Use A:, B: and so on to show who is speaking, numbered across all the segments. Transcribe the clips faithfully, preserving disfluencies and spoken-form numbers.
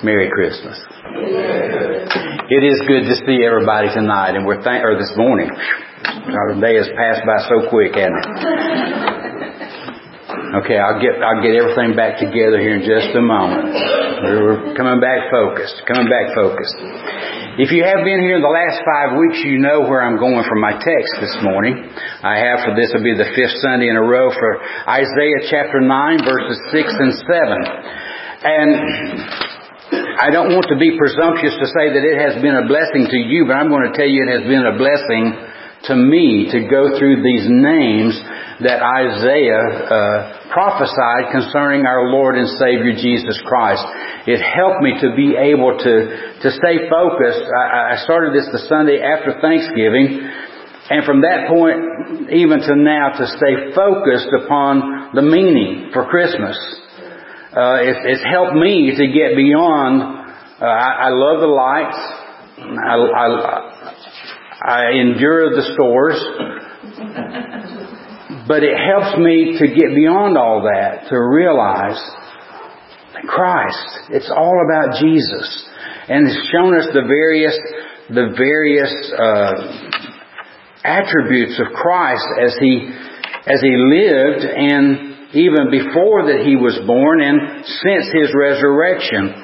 A: Merry Christmas. It is good to see everybody tonight, and we're thank or this morning. Our day has passed by so quick, hasn't it? Okay, I'll get I'll get everything back together here in just a moment. We're coming back focused. Coming back focused. If you have been here in the last five weeks, you know where I'm going for my text this morning. I have for this will be the fifth Sunday in a row for Isaiah chapter nine, verses six and seven. And I don't want to be presumptuous to say that it has been a blessing to you, but I'm going to tell you it has been a blessing to me to go through these names that Isaiah uh, prophesied concerning our Lord and Savior Jesus Christ. It helped me to be able to, to stay focused. I, I started this the Sunday after Thanksgiving, and from that point even to now to stay focused upon the meaning for Christmas. Uh, it, it's helped me to get beyond, uh, I, I love the lights, I, I, I endure the stores, but it helps me to get beyond all that, to realize that Christ, it's all about Jesus. And it's shown us the various, the various, uh, attributes of Christ as He, as He lived and even before that He was born and since His resurrection.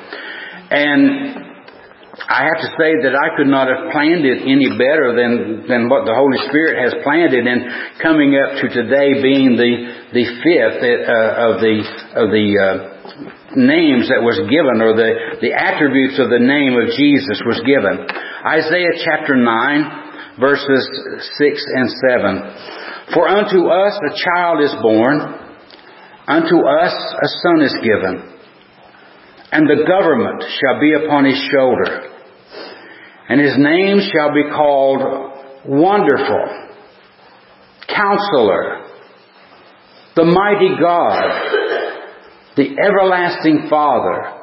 A: And I have to say that I could not have planned it any better than, than what the Holy Spirit has planned it, and coming up to today being the, the fifth uh, of the, of the, uh, names that was given, or the, the attributes of the name of Jesus was given. Isaiah chapter nine, verses six and seven. For unto us a child is born, unto us a son is given, and the government shall be upon His shoulder, and His name shall be called Wonderful, Counselor, the Mighty God, the Everlasting Father,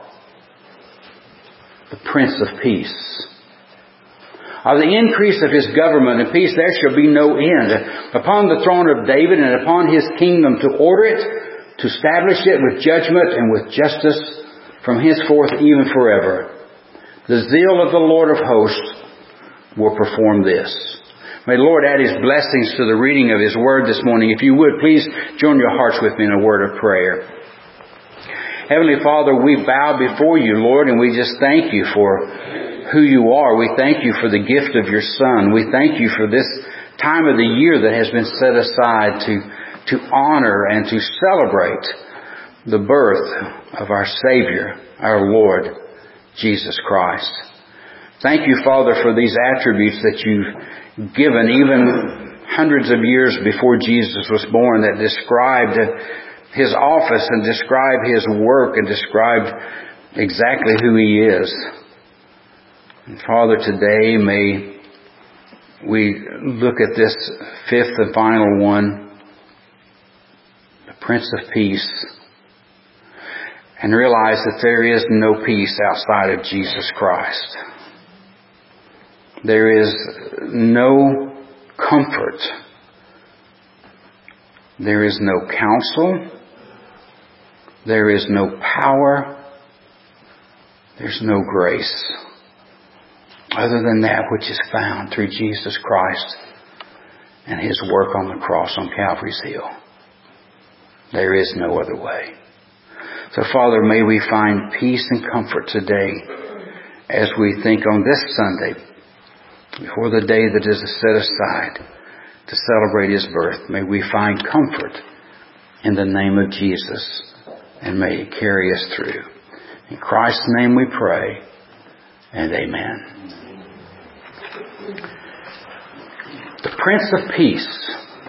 A: the Prince of Peace. Of the increase of His government and peace there shall be no end, upon the throne of David and upon His kingdom, to order it, to establish it with judgment and with justice from henceforth even forever. The zeal of the Lord of hosts will perform this. May the Lord add His blessings to the reading of His Word this morning. If you would, please join your hearts with me in a word of prayer. Heavenly Father, we bow before You, Lord, and we just thank You for who You are. We thank You for the gift of Your Son. We thank You for this time of the year that has been set aside to to honor and to celebrate the birth of our Savior, our Lord, Jesus Christ. Thank You, Father, for these attributes that You've given even hundreds of years before Jesus was born, that described His office and described His work and described exactly who He is. And Father, today may we look at this fifth and final one, Prince of Peace, and realize that there is no peace outside of Jesus Christ. There is no comfort. There is no counsel. There is no power. There's no grace other than that which is found through Jesus Christ and His work on the cross on Calvary's Hill. There is no other way. So, Father, may we find peace and comfort today as we think on this Sunday, before the day that is set aside to celebrate His birth. May we find comfort in the name of Jesus, and may it carry us through. In Christ's name we pray, and amen. The Prince of Peace.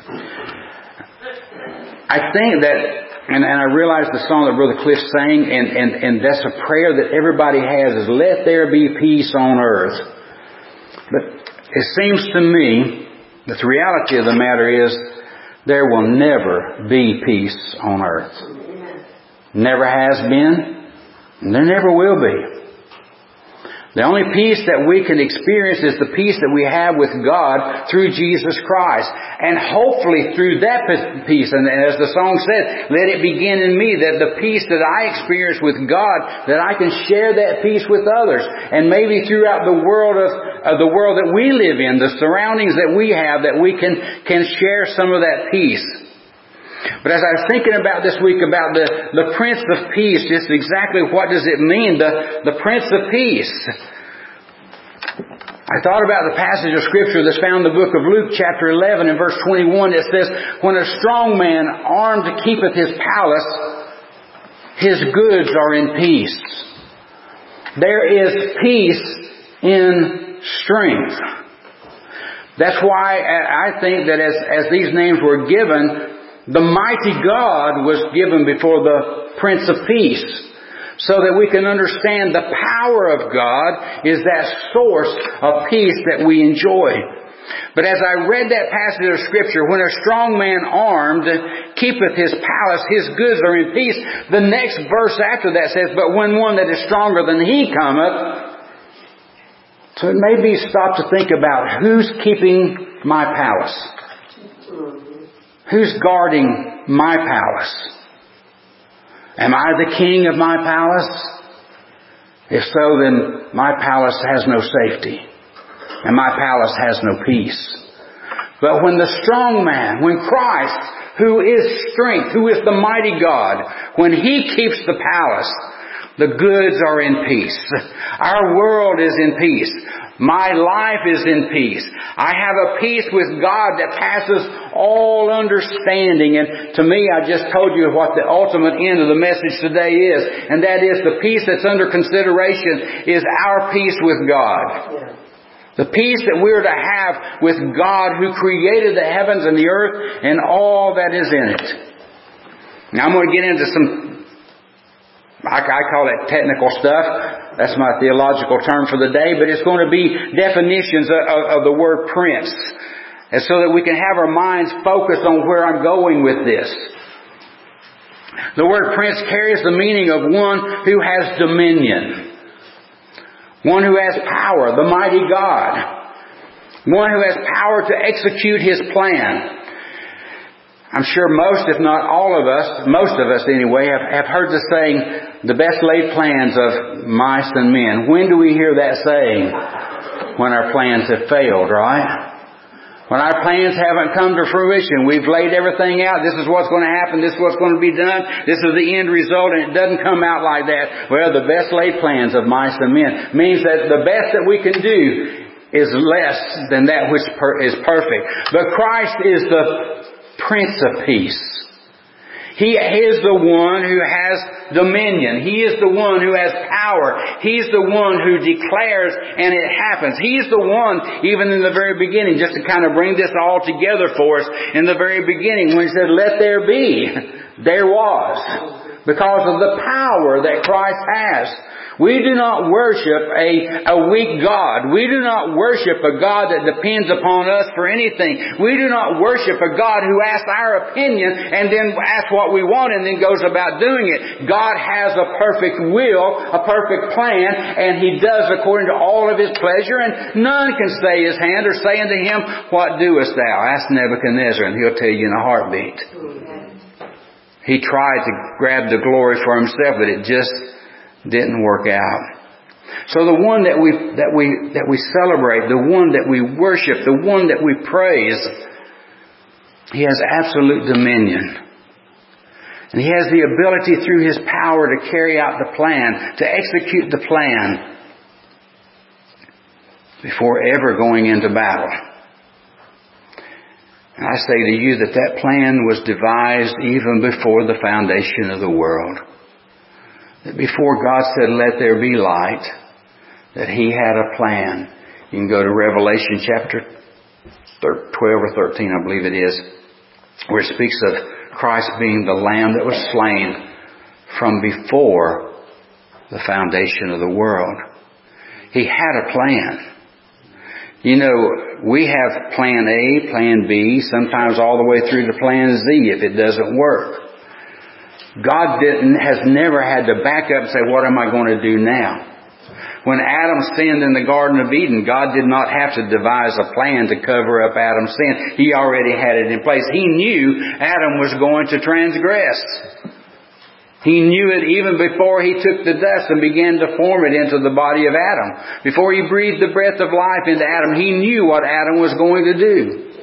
A: I think that, and, and I realize the song that Brother Cliff sang, and, and, and that's a prayer that everybody has, is let there be peace on earth. But it seems to me that the reality of the matter is there will never be peace on earth. Never has been, and there never will be. The only peace that we can experience is the peace that we have with God through Jesus Christ. And hopefully through that peace, and as the song said, let it begin in me, that the peace that I experience with God, that I can share that peace with others. And maybe throughout the world of, of the world that we live in, the surroundings that we have, that we can, can share some of that peace. But as I was thinking about this week about the, the Prince of Peace, just exactly what does it mean, the, the Prince of Peace? I thought about the passage of Scripture that's found in the book of Luke chapter eleven and verse twenty-one. It says, when a strong man armed keepeth his palace, his goods are in peace. There is peace in strength. That's why I think that as, as these names were given, the mighty God was given before the Prince of Peace, so that we can understand the power of God is that source of peace that we enjoy. But as I read that passage of Scripture, when a strong man armed keepeth his palace, his goods are in peace, the next verse after that says, but when one that is stronger than he cometh. So it made me stop to think about who's keeping my palace. Who's guarding my palace? Am I the king of my palace? If so, then my palace has no safety. And my palace has no peace. But when the strong man, when Christ, who is strength, who is the mighty God, when He keeps the palace, the goods are in peace. Our world is in peace. My life is in peace. I have a peace with God that passes all understanding. And to me, I just told you what the ultimate end of the message today is. And that is the peace that's under consideration is our peace with God. The peace that we're to have with God who created the heavens and the earth and all that is in it. Now I'm going to get into some, I call it technical stuff. That's my theological term for the day, but it's going to be definitions of, of, of the word prince. And so that we can have our minds focused on where I'm going with this. The word prince carries the meaning of one who has dominion. One who has power, the mighty God. One who has power to execute His plan. I'm sure most, if not all of us, most of us anyway, have, have heard the saying, the best laid plans of mice and men. When do we hear that saying? When our plans have failed, right? When our plans haven't come to fruition. We've laid everything out. This is what's going to happen. This is what's going to be done. This is the end result, and it doesn't come out like that. Well, the best laid plans of mice and men means that the best that we can do is less than that which is perfect. But Christ is the Prince of Peace. He is the one who has dominion. He is the one who has power. He's the one who declares and it happens. He's the one, even in the very beginning, just to kind of bring this all together for us, in the very beginning when He said, let there be, there was. Because of the power that Christ has. We do not worship a, a weak God. We do not worship a God that depends upon us for anything. We do not worship a God who asks our opinion and then asks what we want and then goes about doing it. God has a perfect will, a perfect plan, and He does according to all of His pleasure, and none can stay His hand or say unto Him, what doest thou? Ask Nebuchadnezzar and he'll tell you in a heartbeat. He tried to grab the glory for himself, but it just didn't work out. So the one that we that we that we celebrate, the one that we worship, the one that we praise, He has absolute dominion. And He has the ability through His power to carry out the plan, to execute the plan before ever going into battle. And I say to you that that plan was devised even before the foundation of the world. That before God said, let there be light, that He had a plan. You can go to Revelation chapter twelve or thirteen, I believe it is, where it speaks of Christ being the Lamb that was slain from before the foundation of the world. He had a plan. You know, we have plan A, plan B, sometimes all the way through to plan Z if it doesn't work. God didn't, has never had to back up and say, what am I going to do now? When Adam sinned in the Garden of Eden, God did not have to devise a plan to cover up Adam's sin. He already had it in place. He knew Adam was going to transgress. He knew it even before he took the dust and began to form it into the body of Adam. Before he breathed the breath of life into Adam, he knew what Adam was going to do.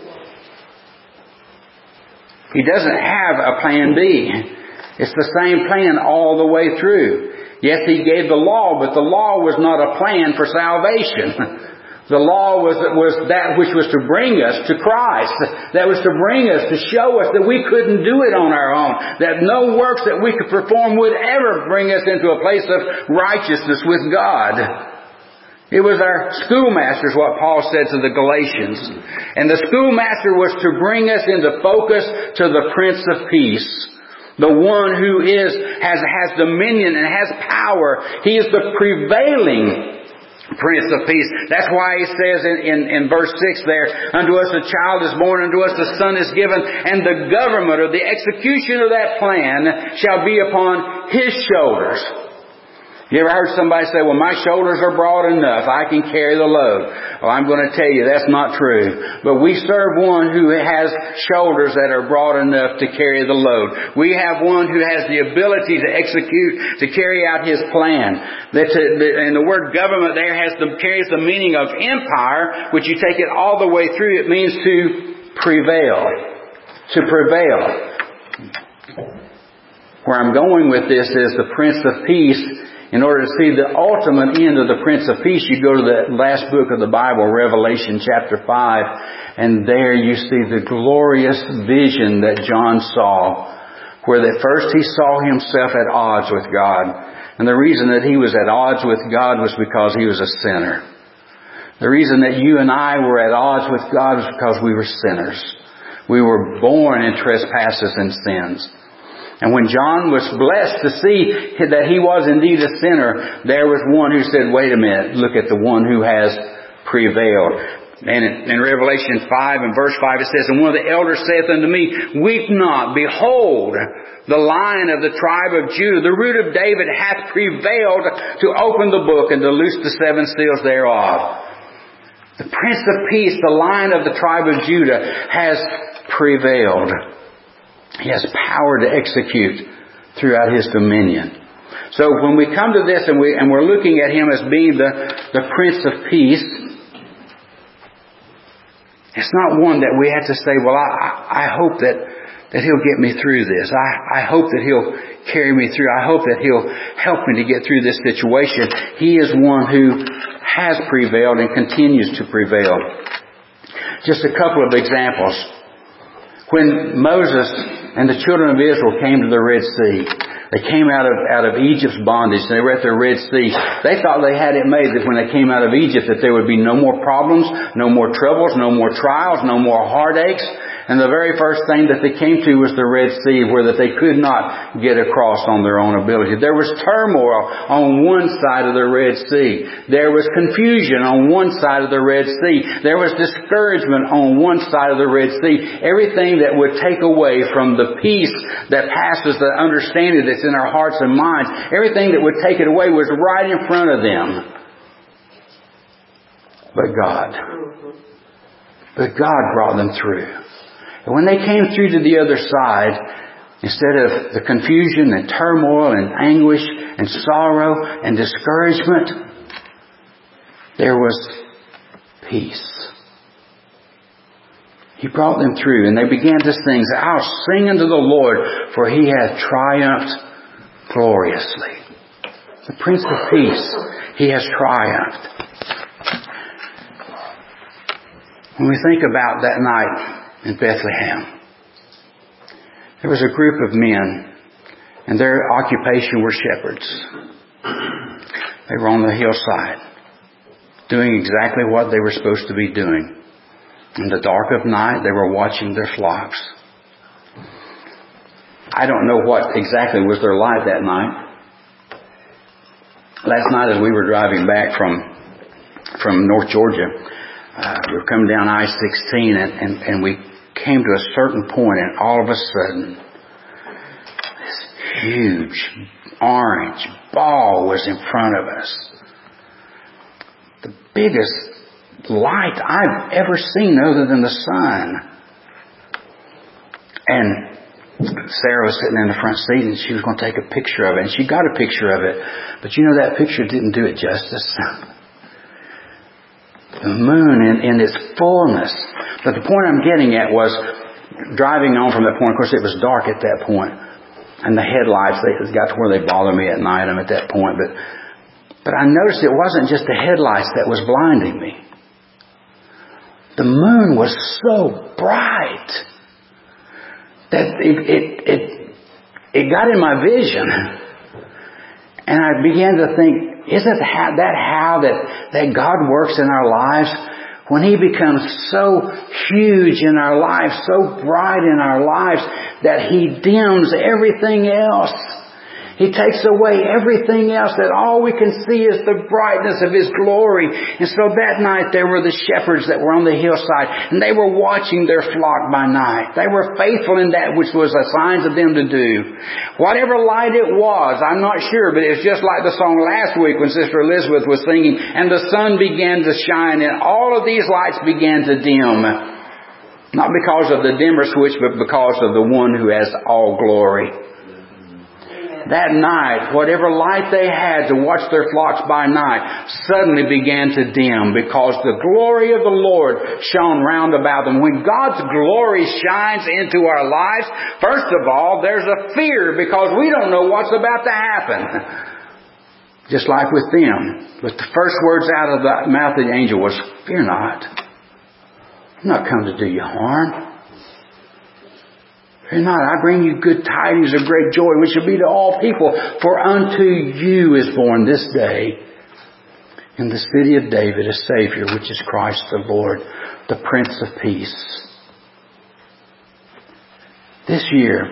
A: He doesn't have a plan B. It's the same plan all the way through. Yes, He gave the law, but the law was not a plan for salvation. The law was, was that which was to bring us to Christ. That was to bring us, to show us that we couldn't do it on our own. That no works that we could perform would ever bring us into a place of righteousness with God. It was our schoolmaster, is what Paul said to the Galatians. And the schoolmaster was to bring us into focus to the Prince of Peace. The one who is, has, has dominion and has power. He is the prevailing Prince of Peace. That's why he says in, in, in verse six there, unto us a child is born, unto us a son is given, and the government or the execution of that plan shall be upon His shoulders. You ever heard somebody say, well, my shoulders are broad enough, I can carry the load? Well, I'm going to tell you that's not true. But we serve one who has shoulders that are broad enough to carry the load. We have one who has the ability to execute, to carry out His plan. That to, and the word government there has the, carries the meaning of empire, which you take it all the way through, it means to prevail. To prevail. Where I'm going with this is the Prince of Peace. In order to see the ultimate end of the Prince of Peace, you go to the last book of the Bible, Revelation chapter five, and there you see the glorious vision that John saw, where at first he saw himself at odds with God. And the reason that he was at odds with God was because he was a sinner. The reason that you and I were at odds with God was because we were sinners. We were born in trespasses and sins. And when John was blessed to see that he was indeed a sinner, there was one who said, wait a minute, look at the one who has prevailed. And in Revelation five and verse five it says, and one of the elders saith unto me, weep not, behold, the Lion of the tribe of Judah, the root of David, hath prevailed to open the book and to loose the seven seals thereof. The Prince of Peace, the Lion of the tribe of Judah, has prevailed. He has power to execute throughout His dominion. So when we come to this and, we, and we're looking at Him as being the, the Prince of Peace, it's not one that we have to say, well, I, I hope that, that He'll get me through this. I, I hope that He'll carry me through. I hope that He'll help me to get through this situation. He is one who has prevailed and continues to prevail. Just a couple of examples. When Moses and the children of Israel came to the Red Sea, they came out of, out of Egypt's bondage. They were at the Red Sea. They thought they had it made that when they came out of Egypt that there would be no more problems, no more troubles, no more trials, no more heartaches. And the very first thing that they came to was the Red Sea, where that they could not get across on their own ability. There was turmoil on one side of the Red Sea. There was confusion on one side of the Red Sea. There was discouragement on one side of the Red Sea. Everything that would take away from the peace that passes the understanding that's in our hearts and minds, everything that would take it away was right in front of them. But God. But God brought them through. And when they came through to the other side, instead of the confusion and turmoil and anguish and sorrow and discouragement, there was peace. He brought them through, and they began to sing, I'll sing unto the Lord, for He hath triumphed gloriously. The Prince of Peace, He has triumphed. When we think about that night in Bethlehem, there was a group of men, and their occupation were shepherds. They were on the hillside, doing exactly what they were supposed to be doing. In the dark of night, they were watching their flocks. I don't know what exactly was their life that night. Last night as we were driving back from from North Georgia, uh, we were coming down I sixteen and, and, and we came to a certain point, and all of a sudden this huge orange ball was in front of us. biggest light I've ever seen other than the sun. And Sarah was sitting in the front seat and she was going to take a picture of it. And she got a picture of it. But you know, that picture didn't do it justice. The moon in, in its fullness. But the point I'm getting at was, driving on from that point, of course it was dark at that point. And the headlights, they got to where they bother me at night. I'm at that point. But, but I noticed it wasn't just the headlights that was blinding me. The moon was so bright that it, it, it, it got in my vision. And I began to think, isn't that how that, that God works in our lives? When He becomes so huge in our lives, so bright in our lives, that He dims everything else. He takes away everything else, that all we can see is the brightness of His glory. And so that night there were the shepherds that were on the hillside, and they were watching their flock by night. They were faithful in that which was assigned to them to do. Whatever light it was, I'm not sure, but it was just like the song last week when Sister Elizabeth was singing, and the sun began to shine, and all of these lights began to dim. Not because of the dimmer switch, but because of the one who has all glory. That night, whatever light they had to watch their flocks by night suddenly began to dim, because the glory of the Lord shone round about them. When God's glory shines into our lives, first of all, there's a fear, because we don't know what's about to happen. Just like with them. But the first words out of the mouth of the angel was, "Fear not. I'm not come to do you harm. Fear not, I bring you good tidings of great joy, which shall be to all people. For unto you is born this day in the city of David a Savior, which is Christ the Lord, the Prince of Peace." This year,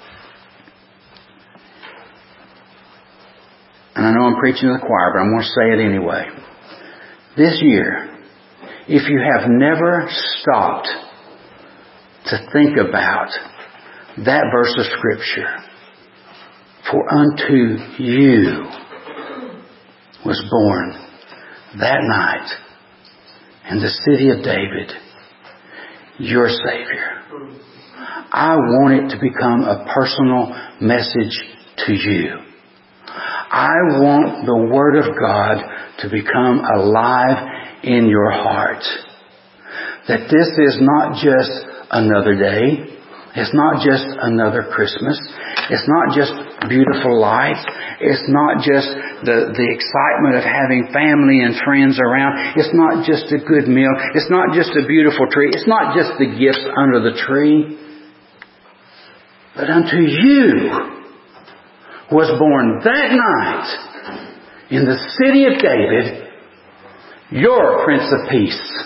A: and I know I'm preaching to the choir, but I'm going to say it anyway. This year, if you have never stopped to think about that verse of Scripture, "For unto you was born that night in the city of David your Savior," I want it to become a personal message to you. I want the Word of God to become alive in your heart. That this is not just another day. It's not just another Christmas. It's not just beautiful lights. It's not just the, the excitement of having family and friends around. It's not just a good meal. It's not just a beautiful tree. It's not just the gifts under the tree. But unto you was born that night in the city of David your Prince of Peace.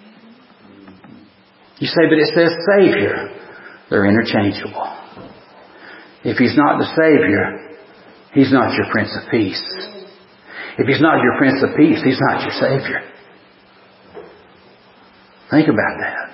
A: You say, but it says Savior. They're interchangeable. If He's not the Savior, He's not your Prince of Peace. If He's not your Prince of Peace, He's not your Savior. Think about that.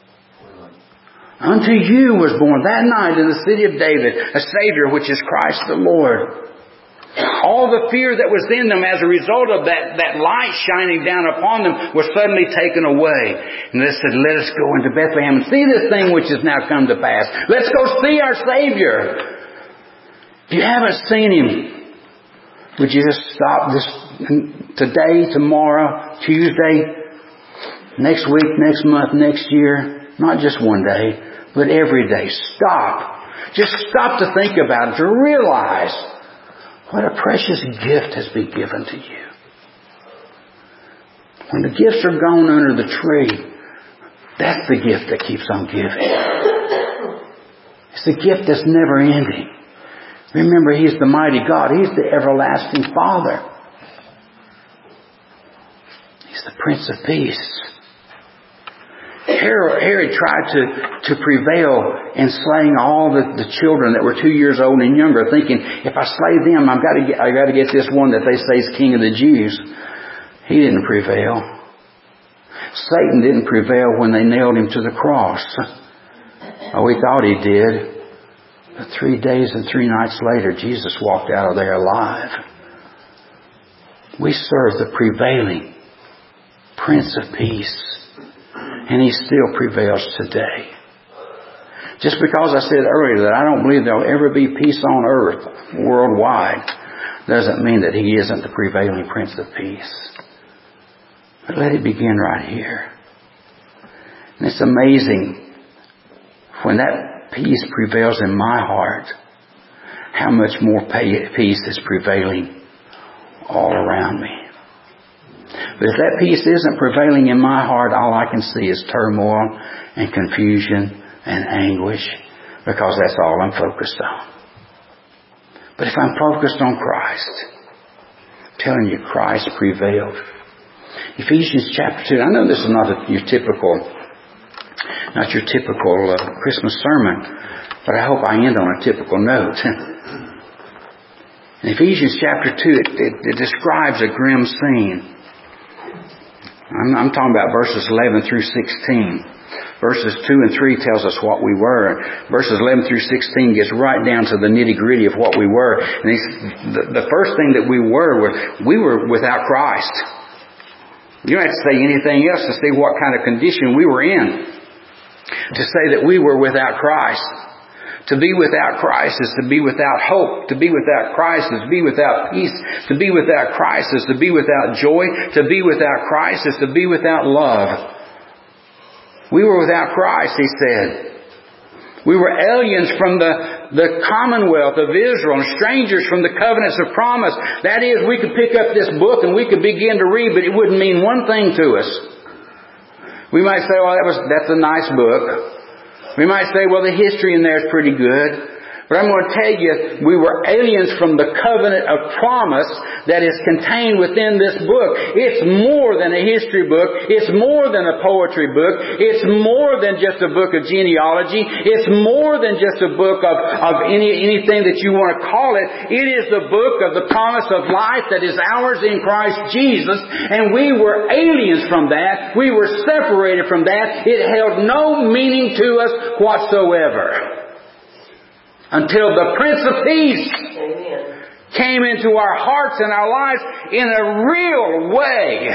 A: Unto you was born that night in the city of David a Savior, which is Christ the Lord. All the fear that was in them as a result of that, that light shining down upon them was suddenly taken away. And they said, "Let us go into Bethlehem and see this thing which has now come to pass. Let's go see our Savior." If you haven't seen Him, would you just stop this today, tomorrow, Tuesday, next week, next month, next year? Not just one day, but every day. Stop. Just stop to think about it, to realize what a precious gift has been given to you. When the gifts are gone under the tree, that's the gift that keeps on giving. It's the gift that's never ending. Remember, He's the mighty God. He's the everlasting Father. He's the Prince of Peace. Herod, Herod tried to, to prevail in slaying all the, the children that were two years old and younger, thinking, if I slay them, I've got to get, I've got to get this one that they say is King of the Jews. He didn't prevail. Satan didn't prevail when they nailed Him to the cross. Oh, we thought he did. But three days and three nights later, Jesus walked out of there alive. We serve the prevailing Prince of Peace. And He still prevails today. Just because I said earlier that I don't believe there will ever be peace on earth worldwide doesn't mean that He isn't the prevailing Prince of Peace. But let it begin right here. And it's amazing when that peace prevails in my heart, how much more peace is prevailing all around me. But if that peace isn't prevailing in my heart, all I can see is turmoil and confusion and anguish, because that's all I'm focused on. But if I'm focused on Christ, I'm telling you, Christ prevailed. Ephesians chapter two. I know this is not a, your typical, not your typical uh, Christmas sermon, but I hope I end on a typical note. In Ephesians chapter two, it, it, it describes a grim scene. I'm, I'm talking about verses eleven through sixteen. Verses two and three tells us what we were. Verses eleven through sixteen gets right down to the nitty-gritty of what we were. And the, the first thing that we were, was we were without Christ. You don't have to say anything else to see what kind of condition we were in to say that we were without Christ. To be without Christ is to be without hope. To be without Christ is to be without peace. To be without Christ is to be without joy. To be without Christ is to be without love. We were without Christ, he said. We were aliens from the, the commonwealth of Israel and strangers from the covenants of promise. That is, we could pick up this book and we could begin to read, but it wouldn't mean one thing to us. We might say, well, that was, that's a nice book. We might say, well, the history in there is pretty good. But I'm going to tell you, we were aliens from the covenant of promise that is contained within this book. It's more than a history book. It's more than a poetry book. It's more than just a book of genealogy. It's more than just a book of, of any, anything that you want to call it. It is the book of the promise of life that is ours in Christ Jesus. And we were aliens from that. We were separated from that. It held no meaning to us whatsoever. Until the Prince of Peace Amen. Came into our hearts and our lives in a real way.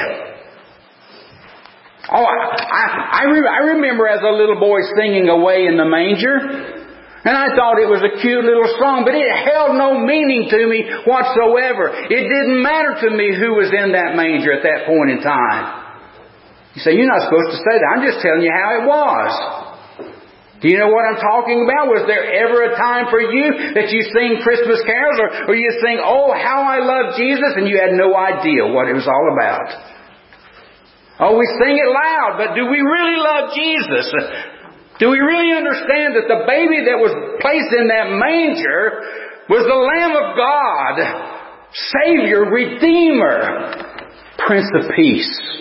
A: Oh, I, I, I, re- I remember as a little boy singing Away in the Manger. And I thought it was a cute little song, but it held no meaning to me whatsoever. It didn't matter to me who was in that manger at that point in time. You say, you're not supposed to say that. I'm just telling you how it was. Do you know what I'm talking about? Was there ever a time for you that you sing Christmas carols or, or you sing, oh, how I love Jesus, and you had no idea what it was all about? Oh, we sing it loud, but do we really love Jesus? Do we really understand that the baby that was placed in that manger was the Lamb of God, Savior, Redeemer, Prince of Peace?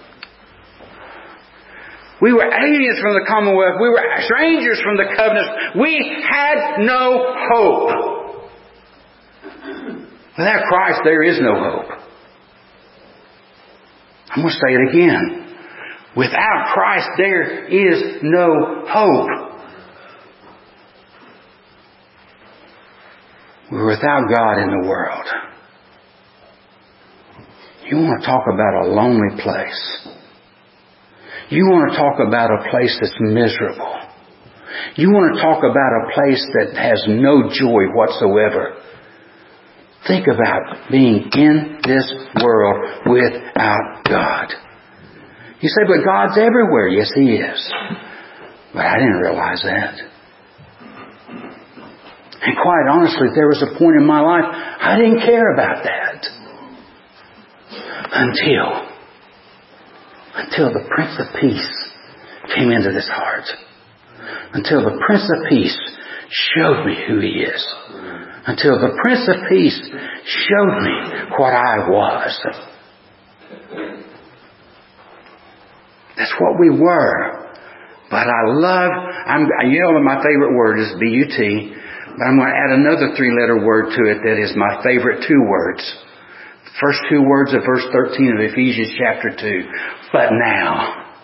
A: We were aliens from the commonwealth. We were strangers from the covenants. We had no hope. Without Christ, there is no hope. I'm going to say it again. Without Christ, there is no hope. We're without God in the world. You want to talk about a lonely place. You want to talk about a place that's miserable. You want to talk about a place that has no joy whatsoever. Think about being in this world without God. You say, but God's everywhere. Yes, He is. But I didn't realize that. And quite honestly, there was a point in my life I didn't care about that. Until... Until the Prince of Peace came into this heart. Until the Prince of Peace showed me who He is. Until the Prince of Peace showed me what I was. That's what we were. But I love, I'm, you know my favorite word is B U T, but I'm going to add another three-letter word to it that is my favorite two words. First two words of verse thirteen of Ephesians chapter two. But now.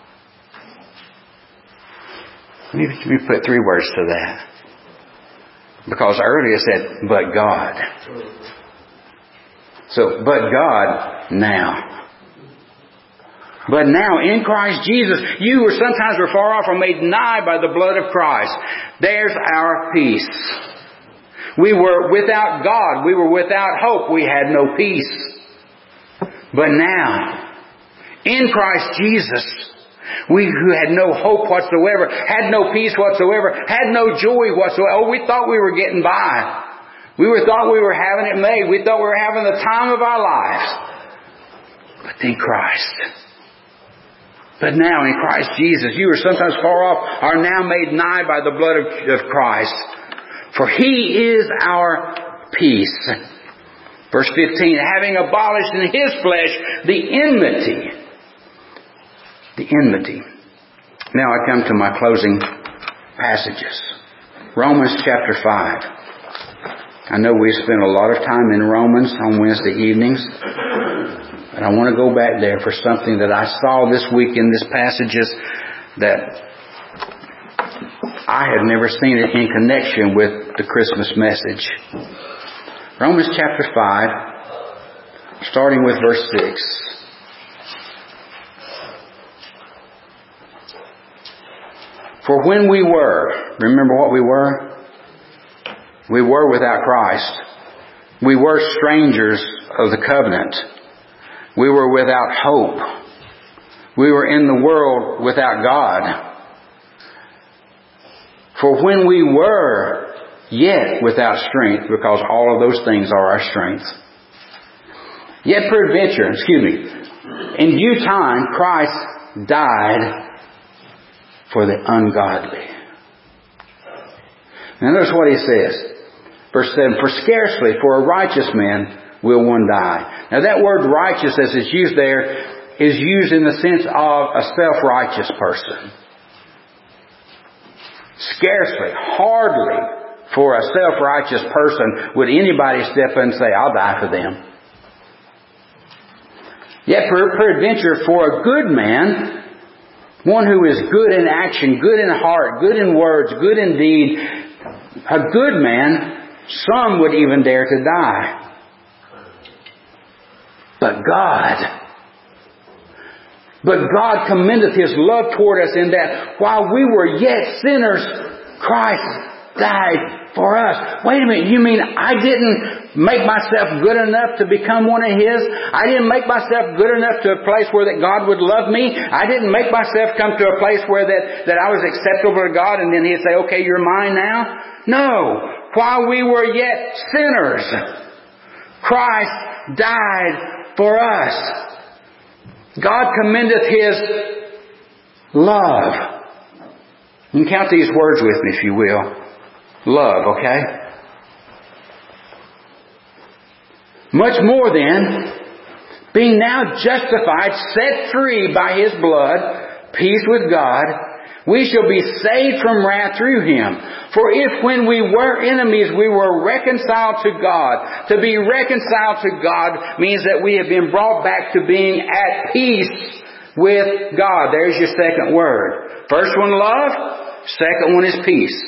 A: Let me, let me put three words to that. Because earlier it said, but God. So, but God now. But now in Christ Jesus, you who sometimes were far off are made nigh by the blood of Christ. There's our peace. We were without God. We were without hope. We had no peace. But now, in Christ Jesus, we who had no hope whatsoever, had no peace whatsoever, had no joy whatsoever. Oh, we thought we were getting by. We were thought we were having it made. We thought we were having the time of our lives. But then Christ. But now in Christ Jesus, you were sometimes far off, are now made nigh by the blood of, of Christ. For He is our peace. Verse fifteen, having abolished in His flesh the enmity. The enmity. Now I come to my closing passages. Romans chapter five. I know we spent a lot of time in Romans on Wednesday evenings. And I want to go back there for something that I saw this week in these passages that I had never seen it in connection with the Christmas message. Romans chapter five, starting with verse six. For when we were, remember what we were? We were without Christ. We were strangers of the covenant. We were without hope. We were in the world without God. For when we were yet without strength, because all of those things are our strength. Yet peradventure, excuse me, in due time Christ died for the ungodly. Now notice what he says. Verse seven, for scarcely for a righteous man will one die. Now that word righteous as it's used there is used in the sense of a self-righteous person. Scarcely, hardly for a self-righteous person would anybody step in and say, I'll die for them. Yet peradventure for a good man, one who is good in action, good in heart, good in words, good in deed, a good man, some would even dare to die. But God, but God commendeth His love toward us in that while we were yet sinners, Christ died for us. Wait a minute, you mean I didn't make myself good enough to become one of His? I didn't make myself good enough to a place where that God would love me? I didn't make myself come to a place where that, that I was acceptable to God and then He'd say, okay, you're mine now? No. While we were yet sinners, Christ died for us. God commendeth His love. You can count these words with me if you will. Love, okay? Much more then, being now justified, set free by His blood, peace with God, we shall be saved from wrath through Him. For if when we were enemies, we were reconciled to God. To be reconciled to God means that we have been brought back to being at peace with God. There's your second word. First one, love. Second one is peace.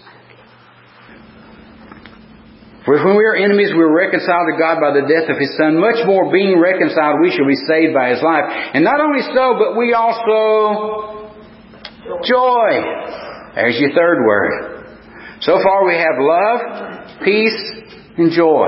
A: For if when we were enemies, we were reconciled to God by the death of His Son, much more being reconciled, we shall be saved by His life. And not only so, but we also joy. There's your third word. So far we have love, peace, and joy.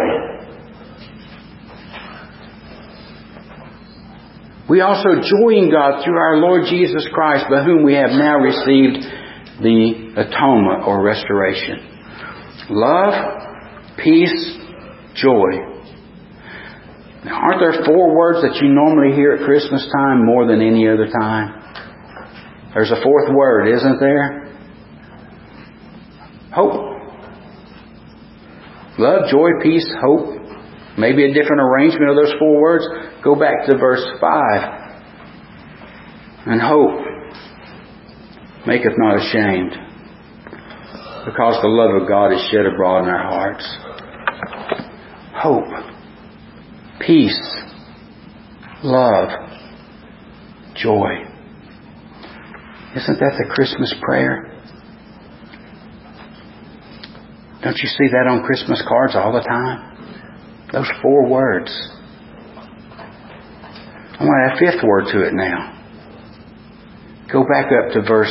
A: We also joy in God through our Lord Jesus Christ, by whom we have now received the atonement or restoration. Love, peace, joy. Now, aren't there four words that you normally hear at Christmas time more than any other time? There's a fourth word, isn't there? Hope. Love, joy, peace, hope. Maybe a different arrangement of those four words. Go back to verse five. And hope maketh not ashamed, because the love of God is shed abroad in our hearts. Hope, peace, love, joy. Isn't that the Christmas prayer? Don't you see that on Christmas cards all the time? Those four words. I want to add a fifth word to it now. Go back up to verse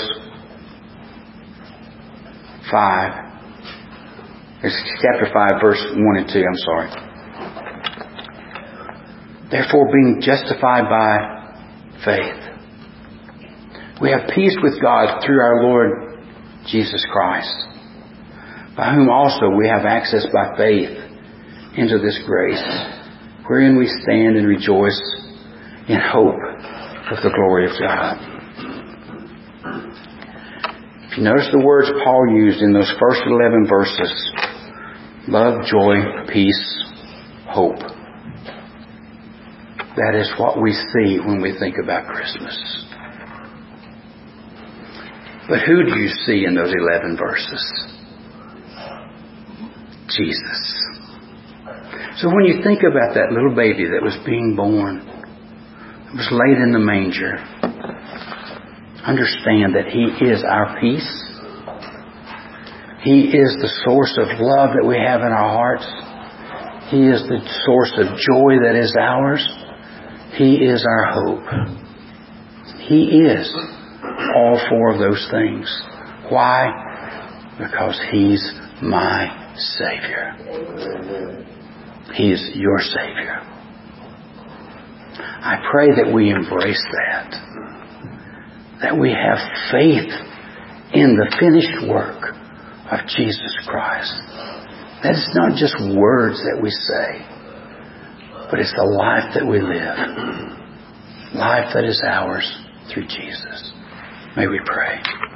A: five. It's chapter five, verse one and two. I'm sorry. Therefore, being justified by faith, we have peace with God through our Lord Jesus Christ, by whom also we have access by faith into this grace, wherein we stand and rejoice in hope of the glory of God. If you notice the words Paul used in those first eleven verses, love, joy, peace, hope. That is what we see when we think about Christmas. But who do you see in those eleven verses? Jesus. So when you think about that little baby that was being born, that was laid in the manger, understand that He is our peace. He is the source of love that we have in our hearts. He is the source of joy that is ours. He is our hope. He is all four of those things. Why? Because He's my Savior. He is your Savior. I pray that we embrace that. That we have faith in the finished work of Jesus Christ. That it's not just words that we say, but it's the life that we live. Life that is ours through Jesus. May we pray.